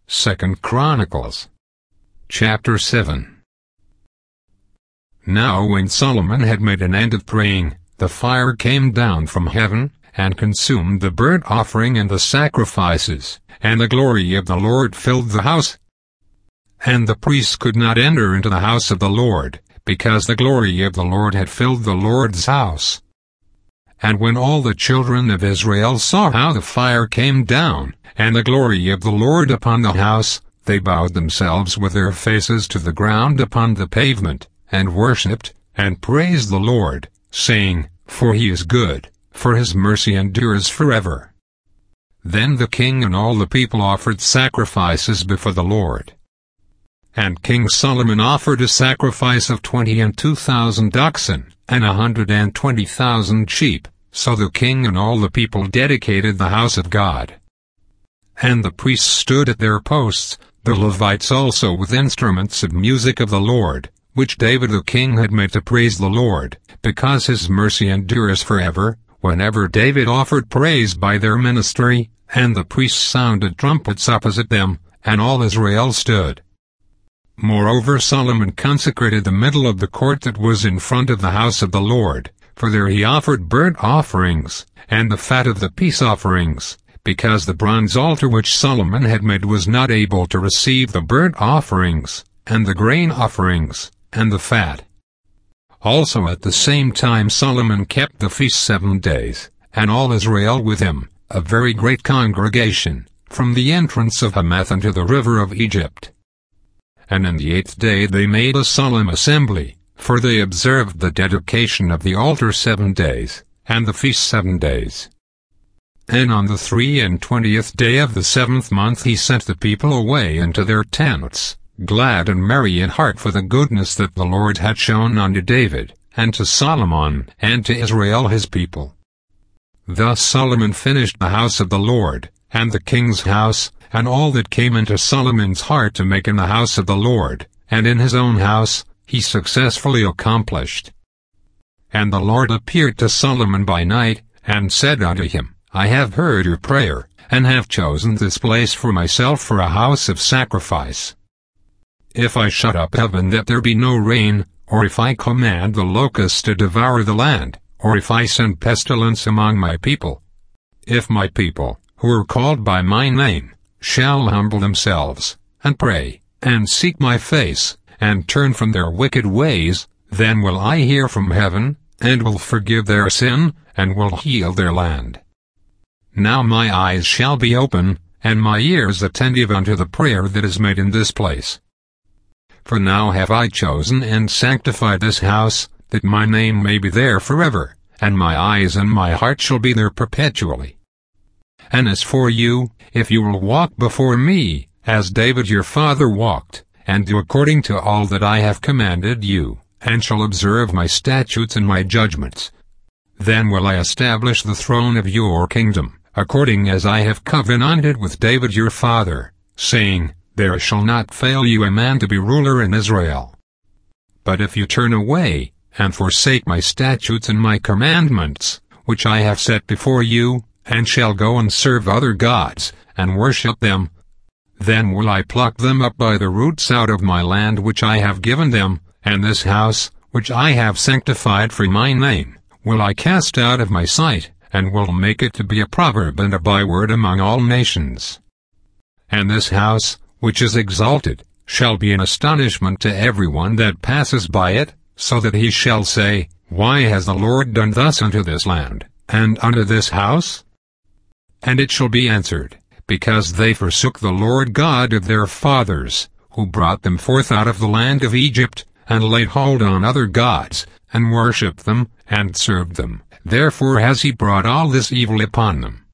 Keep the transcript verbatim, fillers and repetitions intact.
Second Chronicles chapter seven. Now when Solomon had made an end of praying, the fire came down from heaven, and consumed the burnt offering and the sacrifices, and the glory of the Lord filled the house. And the priests could not enter into the house of the Lord, because the glory of the Lord had filled the Lord's house. And when all the children of Israel saw how the fire came down, and the glory of the Lord upon the house, they bowed themselves with their faces to the ground upon the pavement, and worshipped, and praised the Lord, saying, For he is good, for his mercy endures forever. Then the king and all the people offered sacrifices before the Lord. And King Solomon offered a sacrifice of twenty and two thousand oxen, and a hundred and twenty thousand sheep, so the king and all the people dedicated the house of God. And the priests stood at their posts, the Levites also with instruments of music of the Lord, which David the king had made to praise the Lord, because his mercy endures forever, whenever David offered praise by their ministry, and the priests sounded trumpets opposite them, and all Israel stood. Moreover Solomon consecrated the middle of the court that was in front of the house of the Lord, for there he offered burnt offerings, and the fat of the peace offerings, because the bronze altar which Solomon had made was not able to receive the burnt offerings, and the grain offerings, and the fat. Also at the same time Solomon kept the feast seven days, and all Israel with him, a very great congregation, from the entrance of Hamath unto the river of Egypt. And in the eighth day they made a solemn assembly, for they observed the dedication of the altar seven days, and the feast seven days. And on the three and twentieth day of the seventh month he sent the people away into their tents, glad and merry in heart for the goodness that the Lord had shown unto David, and to Solomon, and to Israel his people. Thus Solomon finished the house of the Lord, and the king's house, and all that came into Solomon's heart to make in the house of the Lord, and in his own house, he successfully accomplished. And the Lord appeared to Solomon by night, and said unto him, I have heard your prayer, and have chosen this place for myself for a house of sacrifice. If I shut up heaven that there be no rain, or if I command the locusts to devour the land, or if I send pestilence among my people, if my people, who are called by my name, shall humble themselves, and pray, and seek my face, and turn from their wicked ways, then will I hear from heaven, and will forgive their sin, and will heal their land. Now my eyes shall be open, and my ears attentive unto the prayer that is made in this place. For now have I chosen and sanctified this house, that my name may be there forever, and my eyes and my heart shall be there perpetually. And as for you, if you will walk before me, as David your father walked, and do according to all that I have commanded you, and shall observe my statutes and my judgments, then will I establish the throne of your kingdom, according as I have covenanted with David your father, saying, There shall not fail you a man to be ruler in Israel. But if you turn away, and forsake my statutes and my commandments, which I have set before you, and shall go and serve other gods, and worship them, then will I pluck them up by the roots out of my land which I have given them, and this house, which I have sanctified for my name, will I cast out of my sight, and will make it to be a proverb and a byword among all nations. And this house, which is exalted, shall be an astonishment to everyone that passes by it, so that he shall say, Why has the Lord done thus unto this land, and unto this house? And it shall be answered, Because they forsook the Lord God of their fathers, who brought them forth out of the land of Egypt, and laid hold on other gods, and worshipped them, and served them. Therefore has he brought all this evil upon them.